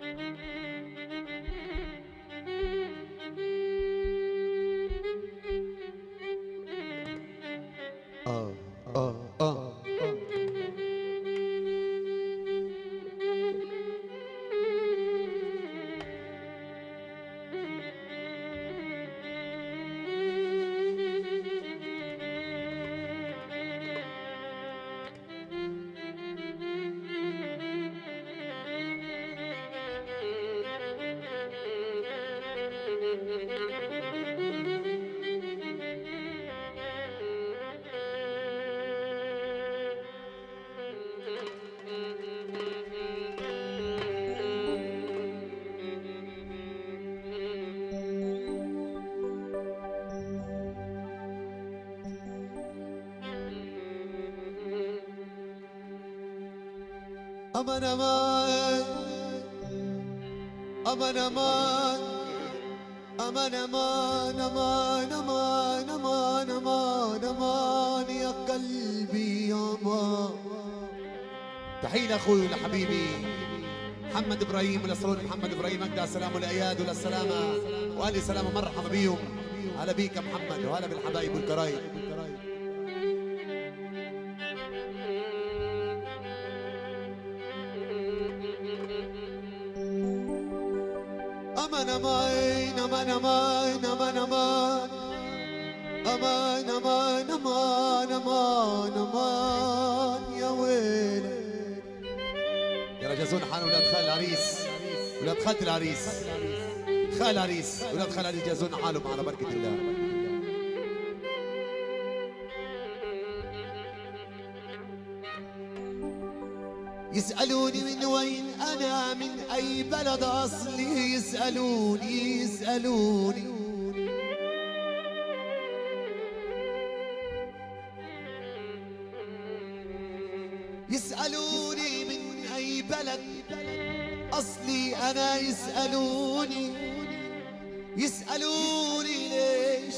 أمان أمان أمان أمان أمان أمان أمان أمان أمان أمان أمان يا قلبي يا أمان. تحية لأخوي ولحبيبي محمد إبراهيم والأسرون محمد إبراهيم أجدع السلام والأياد وللسلامة وأهل السلامة مرحبا بيهم. هلا بيك يا محمد وهلا بالحبايب والقرايب. أمان أمان أمان أمان أمان أمان أمان أمان أمان أمان أمان يا ويلي. يا جازون حال ولاد خال العريس ولاد خالة العريس خال العريس ولاد خال العريس جازون حالهم على بركة الله. يسألوني من وين أنا من أي بلد أصلي يسألوني يسألوني من أي بلد أصلي أنا يسألوني ليش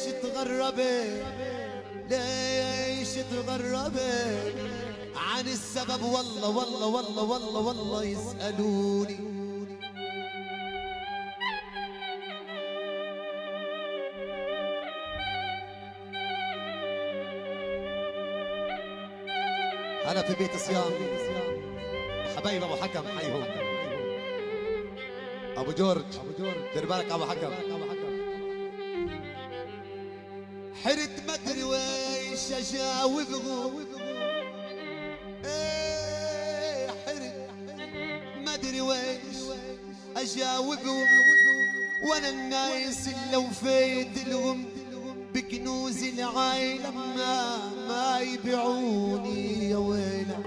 تغربت عن السبب والله والله والله والله والله يسألوني. أنا في بيت صيام حبايب أبو حكم حيهم أبو جورج دير بالك أبو حكم. حرت مدري ويش أجاوبهم مدري ويش أجاوبهم وانا الناس اللي وفيت لهم بكنوز العائلة ما يبيعوني يا ويلة.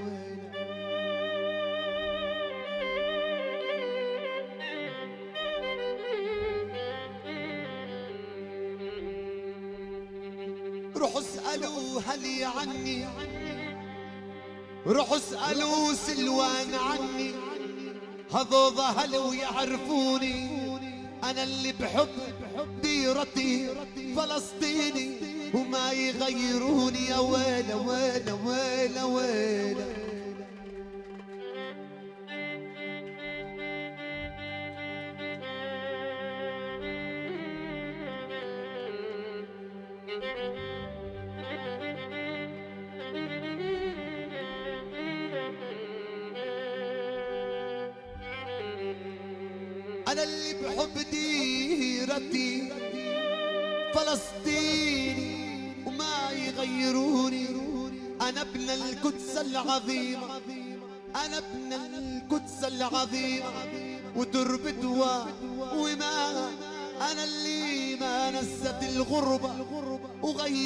روحوا اسألوا هلي عني روحوا اسألوا سلوان عني هذوذا هلو يعرفوني أنا اللي بحب ديرتي فلسطيني وما يغيروني يا ويلة ويلة ويلة ويلة. أنا اللي بحب ديرتي فلسطيني وما يغيروني. أنا ابن القدس العظيمة أنا ابن القدس العظيمة وتربة وما أنا اللي ما نست الغربة وغير